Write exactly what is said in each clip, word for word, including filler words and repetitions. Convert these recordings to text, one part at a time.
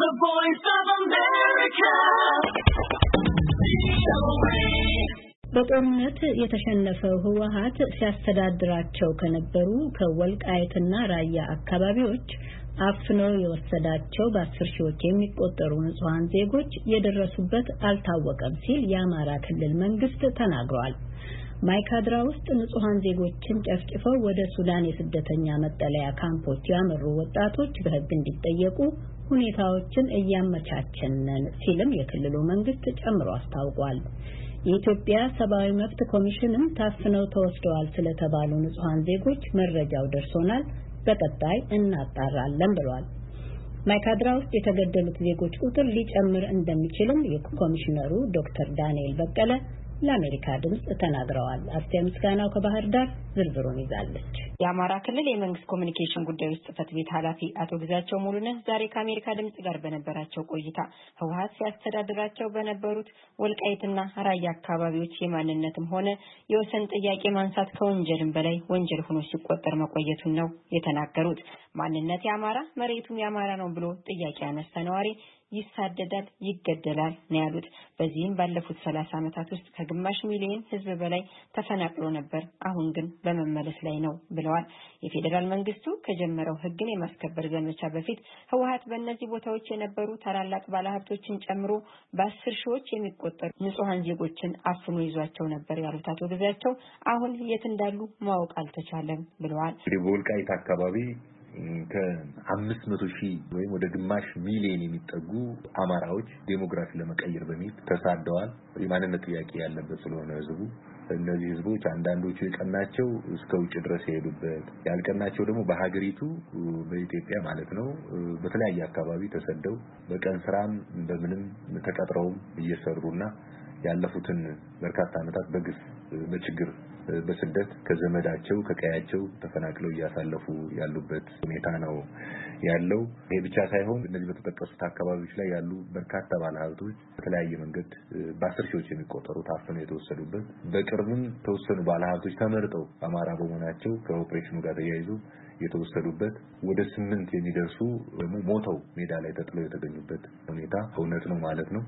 The Voice of America. በጦርነት የተሸነፈው ህወሓት ሲያስተዳድራቸው ከነበሩ ከወልቃይትና ራያ አካባቢዎች አፍኖ የወሰዳቸው በአስር ሺዎች የሚቆጠሩ ንጹሃን ዜጎች የደረሱበት አልታወቀም ሲል የአማራ ክልል መንግስት ተናግሯል። ማይካድራ ውስጥ ንጹሃን ዜጎችን ጨፍጭፈው ወደ ሱዳን የስደተኛ መጠለያ ካምፖች ያመሩ ወጣቶች በህግ እንዲጠየቁ ሁኔታዎችን እያመቻቸን ነን ሲልም የክልሉ መንግስት ጨምሮ አስታውቋል። የኢትዮጵያ ሰብአዊ መብት ኮሚሽንም ታፍነው ተወስደዋል ስለተባሉ ንጹሃን ዜጎች መረጃው ደርሶናል፣ በቀጣይ እናጣራለን ብሏል። ማይካድራ ውስጥ የተገደሉት ዜጎች ቁጥር ሊጨምር እንደሚችልም የኮሚሽነሩ ዶክተር ዳንኤል በቀለ ለአሜሪካ ድምጽ ተናግረዋል። አስቴር ምስጋናው ከባህር ዳር ዝርዝሩን ይዛለች። የአማራ ክልል የመንግስት ኮሚኒኬሽን ጉዳዮች ጽህፈት ቤት ኃላፊ አቶ ግዛቸው ሙሉነህ ዛሬ ከአሜሪካ ድምጽ ጋር በነበራቸው ቆይታ ህወሓት ሲያስተዳድራቸው በነበሩት ወልቃይትና ራያ አካባቢዎች የማንነትም ሆነ የወሰን ጥያቄ ማንሳት ከወንጀልም በላይ ወንጀል ሆኖ ሲቆጠር መቆየቱን ነው የተናገሩት። ማንነት የአማራ መሬቱም የአማራ ነው ብሎ ጥያቄ ያነሳ ነዋሪ ይሳደዳል፣ ይገደላል ነው ያሉት። በዚህም ባለፉት ሰላሳ ዓመታት ውስጥ ከግማሽ ሚሊዮን ህዝብ በላይ ተፈናቅሎ ነበር፣ አሁን ግን በመመለስ ላይ ነው ብለዋል። የፌደራል መንግስቱ ከጀመረው ህግን የማስከበር ዘመቻ በፊት ህወሓት በእነዚህ ቦታዎች የነበሩ ታላላቅ ባለሀብቶችን ጨምሮ በአስር ሺዎች የሚቆጠሩ ንጹሃን ዜጎችን አፍኖ ይዟቸው ነበር ያሉት አቶ ግዛቸው አሁን የት እንዳሉ ማወቅ አልተቻለም ብለዋል። በወልቃይት አካባቢ ከአምስት መቶ ሺህ ወይም ወደ ግማሽ ሚሊዮን የሚጠጉ አማራዎች ዴሞግራፊ ለመቀየር በሚል ተሳደዋል። የማንነት ጥያቄ ያለበት ስለሆነ ህዝቡ እነዚህ ህዝቦች አንዳንዶቹ የቀናቸው እስከ ውጭ ድረስ የሄዱበት ያልቀናቸው ደግሞ በሀገሪቱ በኢትዮጵያ ማለት ነው በተለያየ አካባቢ ተሰደው በቀን ስራም በምንም ተቀጥረውም እየሰሩና ያለፉትን በርካታ ዓመታት በግፍ በችግር በስደት ከዘመዳቸው ከቀያቸው ተፈናቅለው እያሳለፉ ያሉበት ሁኔታ ነው ያለው። ይሄ ብቻ ሳይሆን እነዚህ በተጠቀሱት አካባቢዎች ላይ ያሉ በርካታ ባለሀብቶች በተለያየ መንገድ በአስር ሺዎች የሚቆጠሩ ታፍነው የተወሰዱበት በቅርብም ተወሰኑ ባለሀብቶች ተመርጠው አማራ በመሆናቸው ከኦፕሬሽኑ ጋር ተያይዞ የተወሰዱበት ወደ ስምንት የሚደርሱ ደግሞ ሞተው ሜዳ ላይ ተጥለው የተገኙበት ሁኔታ እውነት ነው ማለት ነው።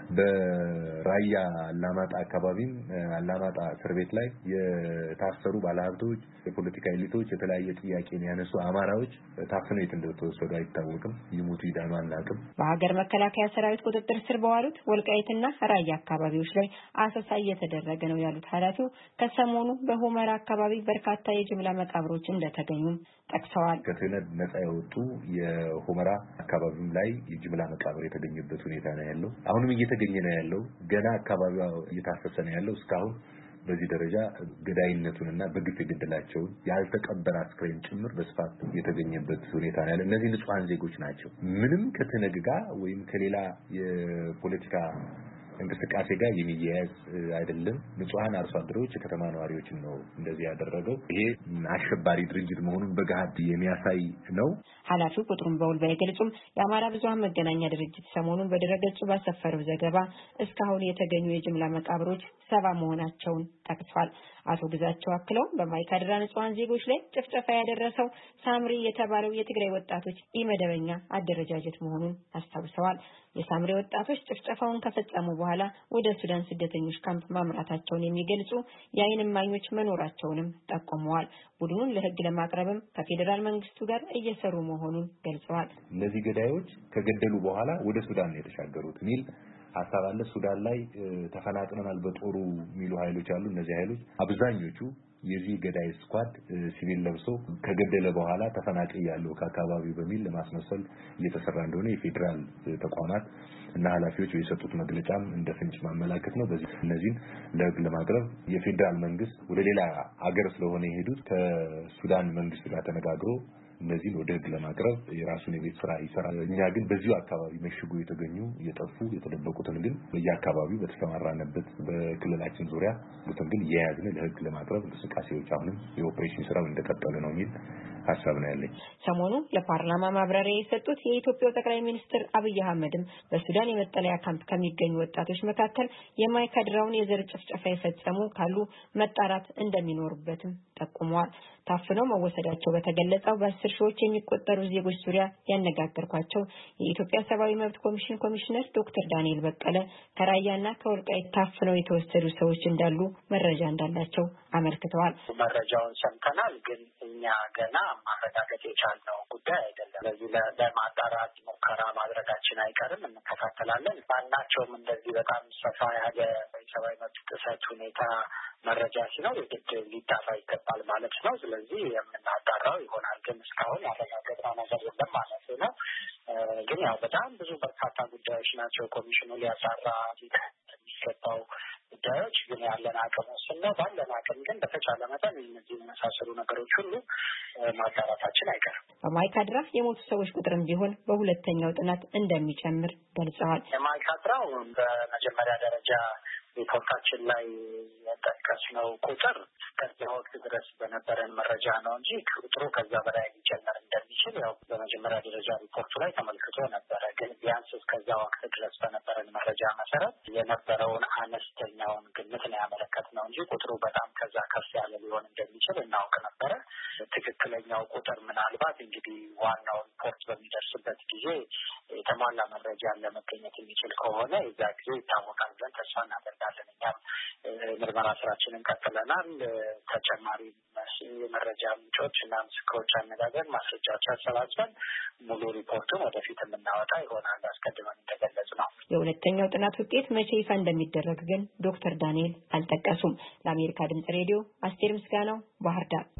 በራያ አላማጣ አካባቢም አላማጣ እስር ቤት ላይ የታሰሩ ባለሀብቶች የፖለቲካ ኤሊቶች የተለያየ ጥያቄን ያነሱ አማራዎች ታፍነው የት እንደተወሰዱ አይታወቅም። ይሙቱ ይዳኑ አናውቅም። በሀገር መከላከያ ሰራዊት ቁጥጥር ስር በዋሉት ወልቃይትና ራያ አካባቢዎች ላይ አሰሳ እየተደረገ ነው ያሉት ኃላፊው ከሰሞኑ በሁመራ አካባቢ በርካታ የጅምላ መቃብሮች እንደተገኙ ጠቅሰዋል። ከትነድ ነፃ የወጡ የሁመራ አካባቢም ላይ የጅምላ መቃብር የተገኘበት ሁኔታ ነው ያለው። አሁንም እየተገኘ ነው ያለው። ገና አካባቢው እየታፈሰ ነው ያለው። እስካሁን በዚህ ደረጃ ገዳይነቱንና በግፍ የገደላቸውን ያልተቀበረ አስክሬን ጭምር በስፋት የተገኘበት ሁኔታ ነው ያለው። እነዚህ ንጹሃን ዜጎች ናቸው። ምንም ከተነግጋ ወይም ከሌላ የፖለቲካ እንቅስቃሴ ጋር የሚያያዝ አይደለም። ንጹሃን አርሶ አደሮች የከተማ ነዋሪዎችን ነው እንደዚህ ያደረገው። ይሄ አሸባሪ ድርጅት መሆኑን በጋድ የሚያሳይ ነው። ኃላፊው ቁጥሩን በውል ባይገልጹም የአማራ ብዙሃን መገናኛ ድርጅት ሰሞኑን በድረገጹ ባሰፈረው ዘገባ እስካሁን የተገኙ የጅምላ መቃብሮች ሰባ መሆናቸውን ጠቅሷል። አቶ ግዛቸው አክለው በማይካድራ ንጹሃን ዜጎች ላይ ጭፍጨፋ ያደረሰው ሳምሪ የተባለው የትግራይ ወጣቶች ኢመደበኛ አደረጃጀት መሆኑን አስታውሰዋል። የሳምሪ ወጣቶች ጭፍጨፋውን ከፈጸሙ በኋላ ወደ ሱዳን ስደተኞች ካምፕ ማምራታቸውን የሚገልጹ የዓይን እማኞች መኖራቸውንም ጠቁመዋል። ቡድኑን ለህግ ለማቅረብም ከፌደራል መንግስቱ ጋር እየሰሩ መሆኑን ገልጸዋል። እነዚህ ገዳዮች ከገደሉ በኋላ ወደ ሱዳን ነው የተሻገሩት ሚል ሐሳብ አለ። ሱዳን ላይ ተፈናቅለናል በጦሩ ሚሉ ኃይሎች አሉ። እነዚህ ኃይሎች አብዛኞቹ የዚህ ገዳይ ስኳድ ሲቪል ለብሶ ከገደለ በኋላ ተፈናቅል ያለው ከአካባቢው በሚል ለማስመሰል እየተሰራ እንደሆነ የፌደራል ተቋማት እና ኃላፊዎች የሰጡት መግለጫም እንደ ፍንጭ ማመላከት ነው። በዚህ እነዚህን ለህግ ለማቅረብ የፌደራል መንግስት ወደ ሌላ ሀገር ስለሆነ የሄዱት ከሱዳን መንግስት ጋር ተነጋግሮ እነዚህን ወደ ህግ ለማቅረብ የራሱን የቤት ስራ ይሰራል። እኛ ግን በዚሁ አካባቢ መሽጉ የተገኙ የጠፉ የተደበቁትን ግን በየአካባቢው በተሰማራነበት በክልላችን ዙሪያ ግን የያዝን ለህግ ለማቅረብ እንቅስቃሴዎች አሁንም የኦፕሬሽን ስራው እንደቀጠለ ነው የሚል ሀሳብ ነው ያለኝ። ሰሞኑ ለፓርላማ ማብራሪያ የሰጡት የኢትዮጵያው ጠቅላይ ሚኒስትር አብይ አህመድም በሱዳን የመጠለያ ካምፕ ከሚገኙ ወጣቶች መካከል የማይካድራውን የዘር ጭፍጨፋ የፈጸሙ ካሉ መጣራት እንደሚኖርበትም ጠቁመዋል። ታፍነው መወሰዳቸው በተገለጸው በአስር ሺዎች የሚቆጠሩ ዜጎች ዙሪያ ያነጋገርኳቸው የኢትዮጵያ ሰብአዊ መብት ኮሚሽን ኮሚሽነር ዶክተር ዳንኤል በቀለ ከራያና ከወልቃይት ታፍነው የተወሰዱ ሰዎች እንዳሉ መረጃ እንዳላቸው አመልክተዋል። መረጃውን ሰምተናል፣ ግን እኛ ገና ማረጋገጥ የቻልነው ጉዳይ አይደለም። ስለዚህ ለማጣራት ሙከራ ማድረጋችን አይቀርም፣ እንከታተላለን። ማናቸውም እንደዚህ በጣም ሰፋ ያለ የሰብአዊ መብት ጥሰት ሁኔታ መረጃ ሲኖር የግድ ሊጣራ ይገባል ማለት ነው። ስለዚህ የምናጣራው ይሆናል፣ ግን እስካሁን ያረጋገጥነው ነገር የለም ማለት ነው። ግን ያው በጣም ብዙ በርካታ ጉዳዮች ናቸው ኮሚሽኑ ሊያጣራ የሚገባው ጉዳዮች። ግን ያለን አቅም ውስን ነው። ባለን አቅም ግን በተቻለ መጠን እነዚህ የመሳሰሉ ነገሮች ሁሉ ማጣራታችን አይቀርም። በማይካድራ የሞቱ ሰዎች ቁጥርም ቢሆን በሁለተኛው ጥናት እንደሚጨምር ገልጸዋል። የማይካድራው በመጀመሪያ ደረጃ ሪፖርታችን ላይ የጠቀስነው ቁጥር ከዛ ወቅት ድረስ በነበረን መረጃ ነው እንጂ ቁጥሩ ከዛ በላይ ሊጨመር እንደሚችል ያው በመጀመሪያ ደረጃ ሪፖርቱ ላይ ተመልክቶ ነበረ። ግን ቢያንስ እስከዛ ወቅት ድረስ በነበረን መረጃ መሰረት የነበረውን አነስተኛውን ግምት ነው ያመለከትነው እንጂ ቁጥሩ በጣም ከዛ ከፍ ያለ ሊሆን እንደሚችል እናውቅ ነበረ። ትክክለኛው ቁጥር ምናልባት እንግዲህ ዋናው ሪፖርት በሚደርስበት ጊዜ የተሟላ መረጃ ለመገኘት የሚችል ከሆነ የዛ ጊዜ ይታወቃል ብለን ተስፋ እናደርጋለን። እኛም ምርመራ ስራችንን ቀጥለናል። ተጨማሪ የመረጃ ምንጮች እና ምስክሮች አነጋገር ማስረጃዎች አሰባስበን ሙሉ ሪፖርቱን ወደፊት የምናወጣ ይሆናል። አስቀድመን እንደገለጽ ነው። የሁለተኛው ጥናት ውጤት መቼ ይፋ እንደሚደረግ ግን ዶክተር ዳንኤል አልጠቀሱም። ለአሜሪካ ድምጽ ሬዲዮ አስቴር ምስጋናው ባህር ዳር።